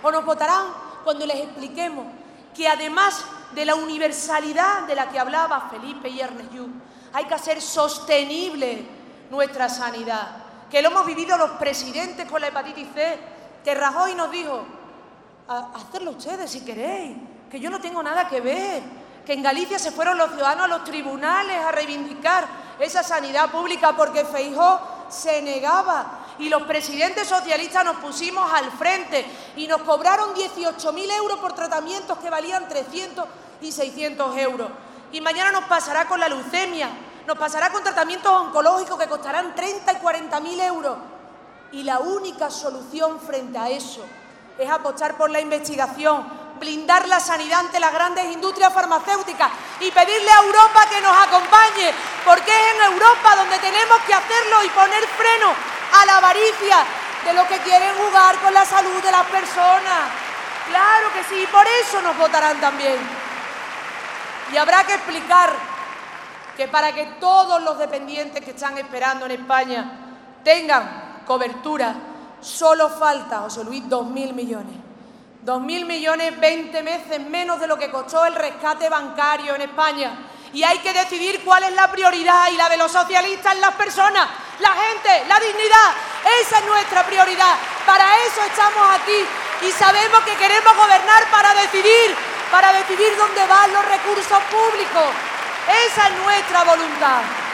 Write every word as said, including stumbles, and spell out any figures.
o nos votarán cuando les expliquemos que además de la universalidad de la que hablaba Felipe y Ernest Lluch, hay que hacer sostenible nuestra sanidad, que lo hemos vivido los presidentes con la hepatitis C, que Rajoy nos dijo, hacedlo ustedes si queréis, que yo no tengo nada que ver, que en Galicia se fueron los ciudadanos a los tribunales a reivindicar esa sanidad pública porque Feijóo se negaba y los presidentes socialistas nos pusimos al frente y nos cobraron dieciocho mil euros por tratamientos que valían trescientos y seiscientos euros. Y mañana nos pasará con la leucemia, nos pasará con tratamientos oncológicos que costarán treinta y cuarenta mil euros. Y la única solución frente a eso es apostar por la investigación, blindar la sanidad ante las grandes industrias farmacéuticas y pedirle a Europa que nos acompañe, porque es en Europa donde tenemos que hacerlo y poner freno a la avaricia de los que quieren jugar con la salud de las personas. Claro que sí, por eso nos votarán también. Y habrá que explicar que para que todos los dependientes que están esperando en España tengan cobertura, solo falta, José Luis, dos mil millones. Dos mil millones, veinte veces menos de lo que costó el rescate bancario en España. Y hay que decidir cuál es la prioridad, y la de los socialistas es las personas, la gente, la dignidad. Esa es nuestra prioridad. Para eso estamos aquí y sabemos que queremos gobernar para decidir, para decidir dónde van los recursos públicos. Esa es nuestra voluntad.